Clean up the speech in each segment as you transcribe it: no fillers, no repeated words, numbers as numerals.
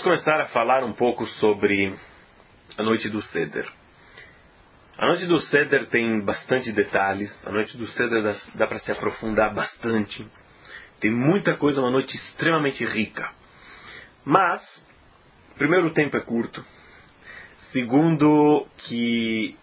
começar a falar um pouco sobre a noite do Seder. A noite do Seder tem bastante detalhes. A noite do Seder dá para se aprofundar bastante. Tem muita coisa, uma noite extremamente rica. Mas, primeiro, o tempo é curto. Segundo, que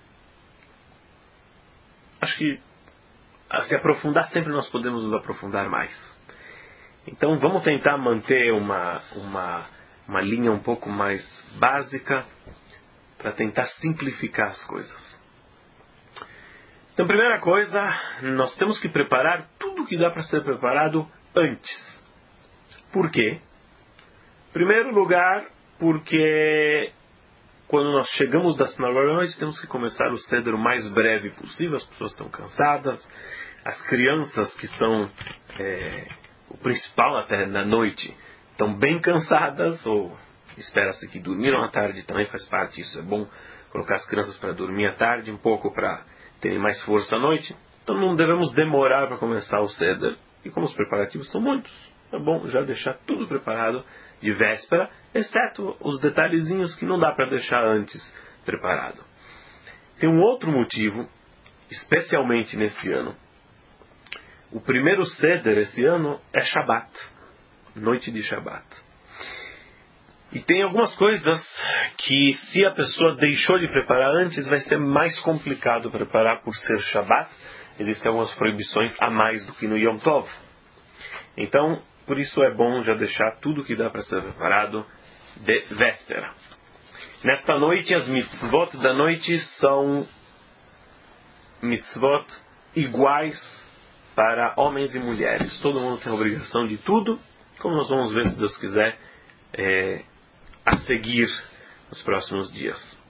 acho que a se aprofundar sempre nós podemos nos aprofundar mais. Então vamos tentar manter uma linha um pouco mais básica para tentar simplificar as coisas. Então, primeira coisa, nós temos que preparar tudo o que dá para ser preparado antes. Por quê? Em primeiro lugar, porque quando nós chegamos da sinagoga à noite, temos que começar o Seder o mais breve possível. As pessoas estão cansadas. As crianças, que são o principal até na noite, estão bem cansadas, ou espera-se que dormiram à tarde, também faz parte disso. É bom colocar as crianças para dormir à tarde, um pouco para terem mais força à noite. Então não devemos demorar para começar o Seder. E como os preparativos são muitos, é bom já deixar tudo preparado de véspera, exceto os detalhezinhos que não dá para deixar antes preparado. Tem um outro motivo, especialmente nesse ano. O primeiro Seder esse ano é Shabat, noite de Shabat. E tem algumas coisas que, se a pessoa deixou de preparar antes, vai ser mais complicado preparar por ser Shabat. Existem algumas proibições a mais do que no Yom Tov. Então, por isso é bom já deixar tudo que dá para ser preparado de véspera. Nesta noite, as mitzvot da noite são mitzvot iguais para homens e mulheres. Todo mundo tem a obrigação de tudo, como nós vamos ver, se Deus quiser, a seguir nos próximos dias.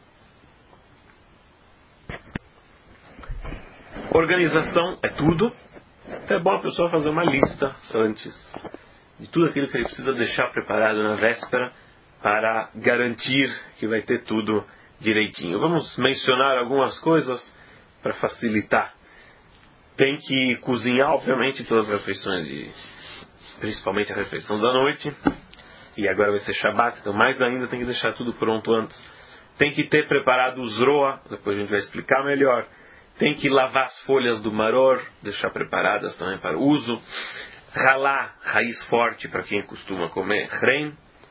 Organização é tudo. Então é bom a pessoa fazer uma lista antes de tudo aquilo que ele precisa deixar preparado na véspera para garantir que vai ter tudo direitinho. Vamos mencionar algumas coisas para facilitar. Tem que cozinhar, obviamente, todas as refeições, principalmente a refeição da noite. E agora vai ser Shabat, então mais ainda tem que deixar tudo pronto antes. Tem que ter preparado o zroa, depois a gente vai explicar melhor. Tem que lavar as folhas do maror, deixar preparadas também para uso. Ralar raiz forte para quem costuma comer rein.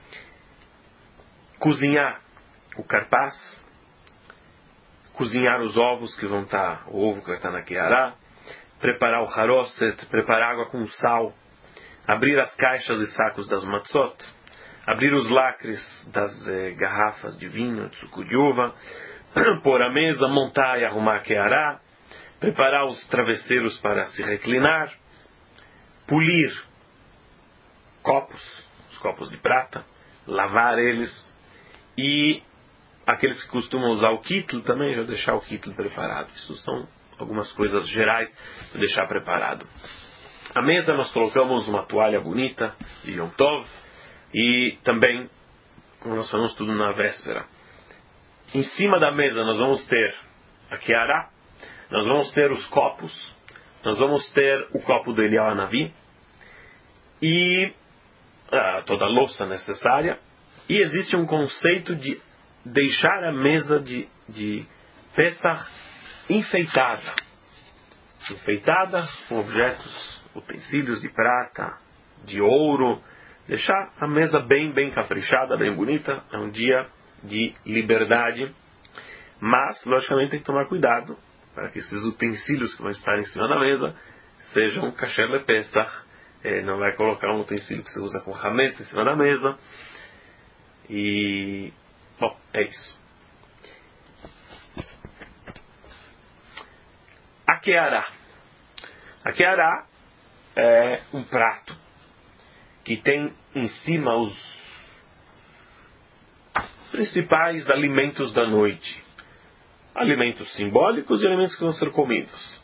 Cozinhar o carpaz. Cozinhar os ovos que vão estar, o ovo que vai estar na keará. Preparar o haroset, preparar água com sal. Abrir as caixas e sacos das matzot. Abrir os lacres das garrafas de vinho, de suco de uva. Pôr a mesa, montar e arrumar a keará. Preparar os travesseiros para se reclinar. Polir os copos de prata. Lavar eles. E aqueles que costumam usar o kittel também, já deixar o kittel preparado. Isso são algumas coisas gerais para deixar preparado. À mesa nós colocamos uma toalha bonita de Yom Tov. E também, como nós falamos tudo na véspera, em cima da mesa nós vamos ter a keará, nós vamos ter os copos, nós vamos ter o copo do Eliyahu Hanavi e toda a louça necessária. E existe um conceito de deixar a mesa de Pesach enfeitada com objetos, utensílios de prata, de ouro. Deixar a mesa bem caprichada, bem bonita. É um dia de liberdade. Mas, logicamente, tem que tomar cuidado para que esses utensílios que vão estar em cima da mesa sejam kasher lepesach. Não vai colocar um utensílio que você usa com hametz em cima da mesa. E, bom, é isso. A keará. A keará é um prato que tem em cima os principais alimentos da noite. Alimentos simbólicos e alimentos que vão ser comidos.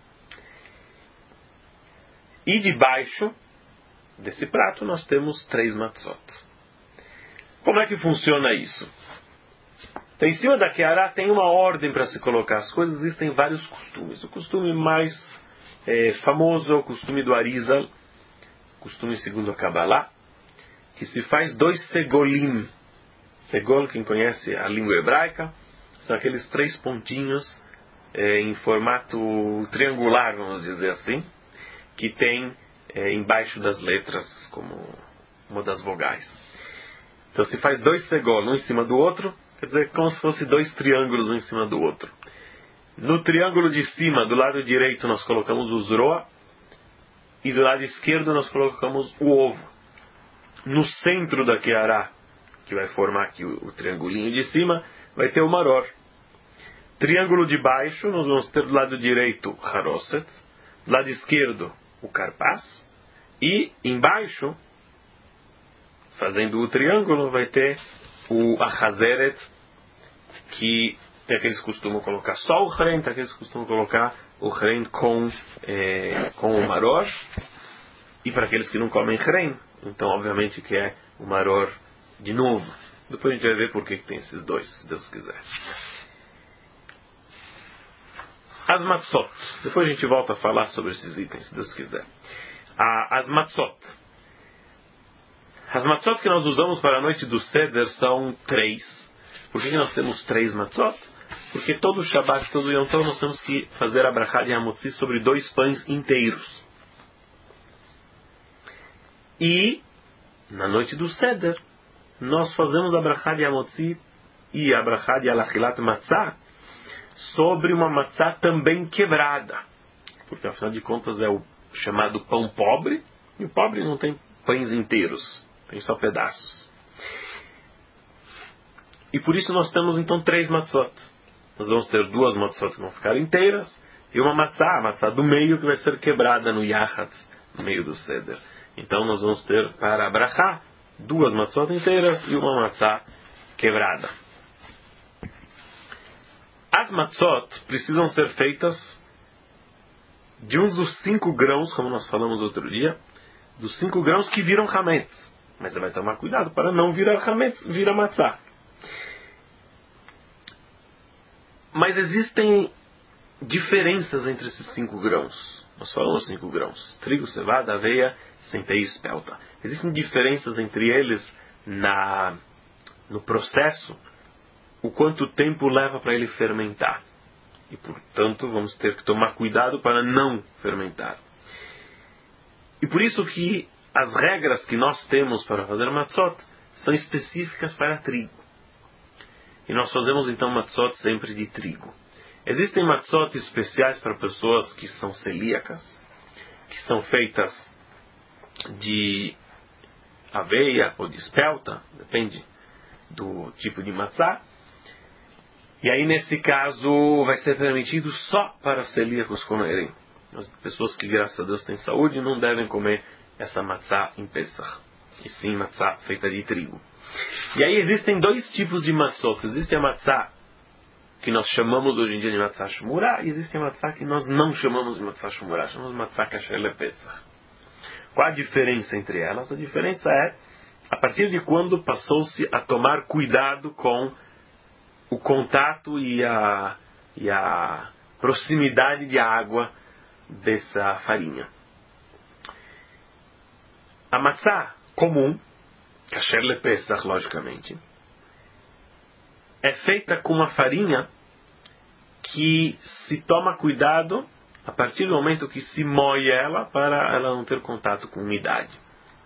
E debaixo desse prato nós temos 3 matzot. Como é que funciona isso? Então, em cima da keará tem uma ordem para se colocar as coisas. Existem vários costumes. O costume mais famoso é o costume do Arizal, costume segundo a Kabbalah, que se faz 2 segolim. Segol, quem conhece a língua hebraica, são aqueles 3 pontinhos em formato triangular, vamos dizer assim, que tem embaixo das letras, como uma das vogais. Então se faz 2 segol, um em cima do outro, quer dizer, como se fosse 2 triângulos um em cima do outro. No triângulo de cima, do lado direito, nós colocamos o zroa, e do lado esquerdo nós colocamos o ovo. No centro da Keará, que vai formar aqui o triangulinho de cima, vai ter o maror. Triângulo de baixo, nós vamos ter do lado direito o haroset, do lado esquerdo o carpaz, e embaixo, fazendo o triângulo, vai ter o achazeret, que tem aqueles que costumam colocar só o hren, tem aqueles que costumam colocar o hren com o maror, e para aqueles que não comem hren, então obviamente que é o maror de novo. Depois a gente vai ver por que tem esses 2, se Deus quiser. As matzot. Depois a gente volta a falar sobre esses itens, se Deus quiser. As matzot. As matzot que nós usamos para a noite do Seder são 3. Por que nós temos 3 matzot? Porque todo Shabbat, todo Yom Tov, nós temos que fazer a brachá de Hamotzi sobre 2 pães inteiros. E, na noite do Seder, nós fazemos a brachá de Hamotzi e a brachá de Alachilat Matzah sobre uma matzah também quebrada. Porque, afinal de contas, é o chamado pão pobre, e o pobre não tem pães inteiros, tem só pedaços. E por isso nós temos então 3 matzot. Nós vamos ter 2 matzot que vão ficar inteiras, e uma matzah, a matzah do meio, que vai ser quebrada no Yachatz, no meio do Seder. Então nós vamos ter para a brachá 2 matzot inteiras e uma matzah quebrada. As matzot precisam ser feitas de um dos 5 grãos, como nós falamos outro dia, dos 5 grãos que viram hametz. Mas você vai tomar cuidado para não virar hametz, vira matzah. Mas existem diferenças entre esses 5 grãos. Nós falamos 5 grãos: trigo, cevada, aveia, centeio e espelta. Existem diferenças entre eles no processo, o quanto tempo leva para ele fermentar. E, portanto, vamos ter que tomar cuidado para não fermentar. E por isso que as regras que nós temos para fazer matzot são específicas para trigo. E nós fazemos então matzot sempre de trigo. Existem matzot especiais para pessoas que são celíacas, que são feitas de aveia ou de espelta, depende do tipo de matzá. E aí nesse caso vai ser permitido só para celíacos comerem. As pessoas que, graças a Deus, têm saúde não devem comer essa matzá em Pesach, e sim matzá feita de trigo. E aí existem 2 tipos de matzot. Existe a matzá que nós chamamos hoje em dia de matzá shmurá, e existe a matzá que nós não chamamos de matzá shmurá, chamamos de matzá kasher lepesach. Qual a diferença entre elas? A diferença é a partir de quando passou-se a tomar cuidado com o contato e a proximidade de água dessa farinha. A matzá comum, kasher lepesach, logicamente, é feita com uma farinha que se toma cuidado a partir do momento que se moe ela, para ela não ter contato com umidade.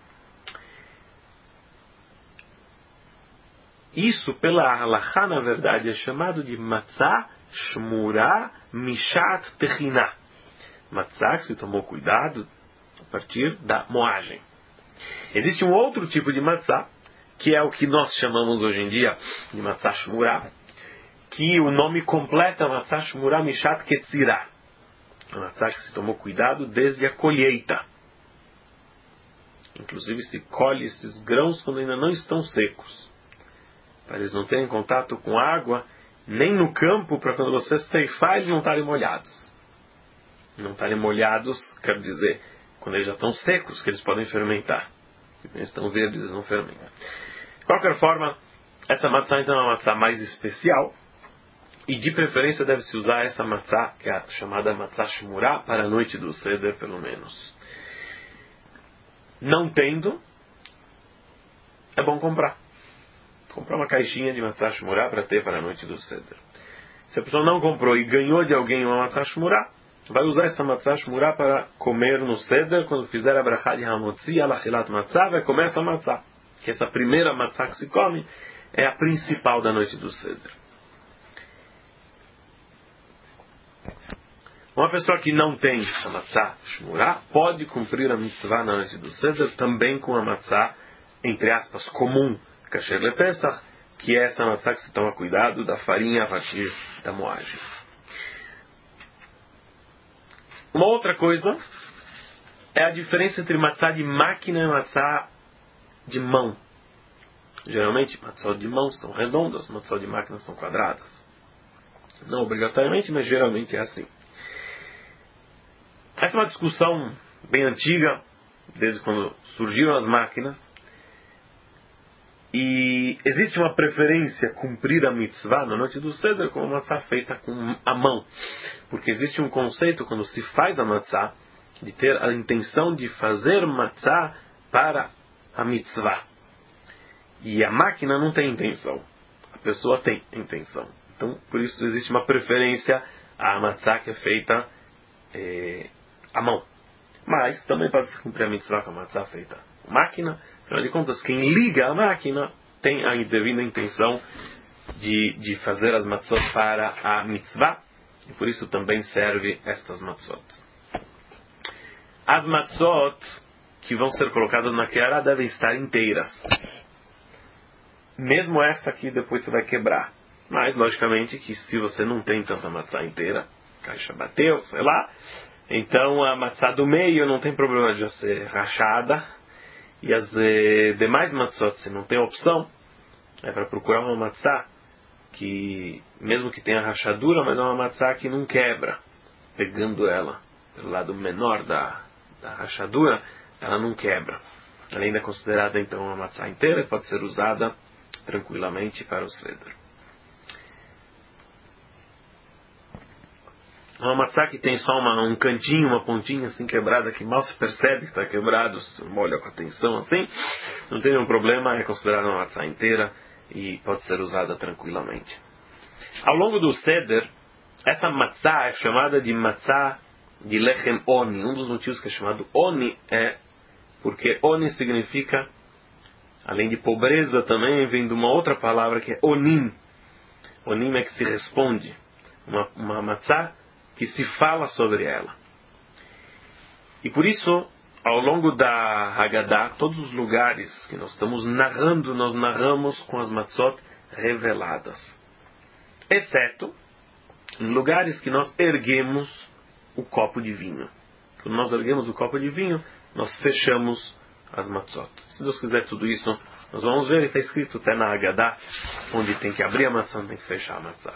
Isso, pela halachá, na verdade, é chamado de matzah shmurá mishat techina. Matzah que se tomou cuidado a partir da moagem. Existe um outro tipo de matzah, que é o que nós chamamos hoje em dia de matzah shmurá, que o nome completo é matzah shmurá mishat ketzirá. A matzah que se tomou cuidado desde a colheita. Inclusive se colhe esses grãos quando ainda não estão secos, para eles não terem contato com água, nem no campo, para quando você ceifar eles não estarem molhados. Não estarem molhados quer dizer quando eles já estão secos, que eles podem fermentar. Quando eles estão verdes, eles não fermentam. De qualquer forma, essa matzá então é uma matzá mais especial, e de preferência deve-se usar essa matzá, que é a chamada matzá shmurá, para a noite do Seder, pelo menos. Não tendo, é bom comprar. Comprar uma caixinha de matzah shmurá para ter para a noite do Seder. Se a pessoa não comprou e ganhou de alguém uma matzah shmurá, vai usar essa matzah shmurá para comer no Seder. Quando fizer a brachá de Hamotzi, alachilat matzah, vai comer essa matzah. Que essa primeira matzah que se come é a principal da noite do Seder. Uma pessoa que não tem a matzah shmurá pode cumprir a mitzvah na noite do Seder também com a matzah, entre aspas, comum, kasher lepesach, que é essa matzah que se toma cuidado da farinha a partir da moagem. Uma outra coisa é a diferença entre matzah de máquina e matzah de mão. Geralmente, matzah de mão são redondas, matzah de máquina são quadradas. Não obrigatoriamente, mas geralmente é assim. Essa é uma discussão bem antiga, desde quando surgiram as máquinas. E existe uma preferência cumprir a mitzvah na noite do Seder com uma matzah feita com a mão. Porque existe um conceito quando se faz a matzah, de ter a intenção de fazer matzah para a mitzvah. E a máquina não tem intenção. A pessoa tem intenção. Então, por isso existe uma preferência à matzah que é feita à mão. Mas também pode se cumprir a mitzvah com a matzah feita com máquina. Afinal de contas, quem liga a máquina tem a devida intenção de fazer as matzot para a mitzvah. E por isso também serve estas matzot. As matzot que vão ser colocadas na keará devem estar inteiras. Mesmo essa aqui depois você vai quebrar. Mas, logicamente, que se você não tem tanta matzá inteira, a caixa bateu, sei lá, então a matzá do meio não tem problema de ser rachada. E as demais matzot, se não tem opção, é para procurar uma matzá que, mesmo que tenha rachadura, mas é uma matzá que não quebra. Pegando ela pelo lado menor da rachadura, ela não quebra. Ela ainda é considerada então uma matzá inteira e pode ser usada tranquilamente para o Seder. Uma matzá que tem só um cantinho, uma pontinha assim quebrada, que mal se percebe que está quebrado, se molha com atenção assim, não tem nenhum problema, é considerada uma matzá inteira e pode ser usada tranquilamente. Ao longo do Seder, essa matzá é chamada de matzá de lechem oni. Um dos motivos que é chamado oni é porque oni significa, além de pobreza, também vem de uma outra palavra que é onim. Onim é que se responde. Uma matzá que se fala sobre ela. E por isso, ao longo da Haggadah, todos os lugares que nós estamos narrando, nós narramos com as matzot reveladas. Exceto em lugares que nós erguemos o copo de vinho. Quando nós erguemos o copo de vinho, nós fechamos as matzot. Se Deus quiser tudo isso, nós vamos ver, está escrito até na Haggadah, onde tem que abrir a maçã, tem que fechar a matzá.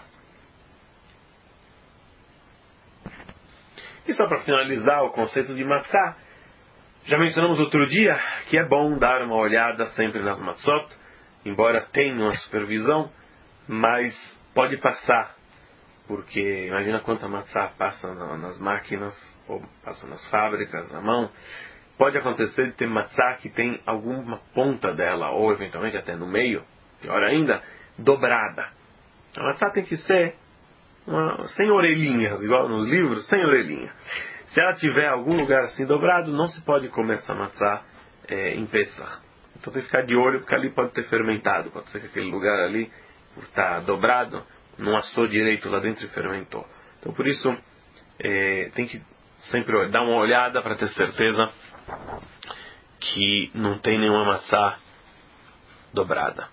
E só para finalizar o conceito de matzá, já mencionamos outro dia que é bom dar uma olhada sempre nas matzot, embora tenha uma supervisão, mas pode passar, porque imagina quanta matzá passa nas máquinas, ou passa nas fábricas, na mão. Pode acontecer de ter matzá que tem alguma ponta dela, ou eventualmente até no meio, pior ainda, dobrada. A matzá tem que ser sem orelhinhas, igual nos livros, sem orelhinha. Se ela tiver algum lugar assim dobrado, não se pode comer essa matzá em Pesach. Então tem que ficar de olho, porque ali pode ter fermentado. Pode ser que aquele lugar ali, por estar dobrado, não assou direito lá dentro e fermentou. Então por isso, tem que sempre dar uma olhada para ter certeza que não tem nenhuma matzá dobrada.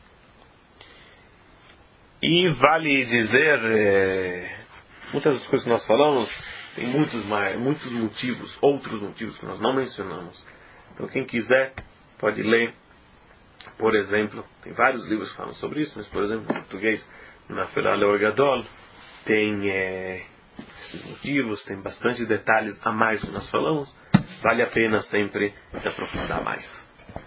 E vale dizer, muitas das coisas que nós falamos, tem muitos motivos, outros motivos que nós não mencionamos. Então quem quiser pode ler, por exemplo, tem vários livros que falam sobre isso, mas por exemplo em português, na Ferá Leor Gadol, tem esses motivos, tem bastante detalhes a mais que nós falamos, vale a pena sempre se aprofundar mais.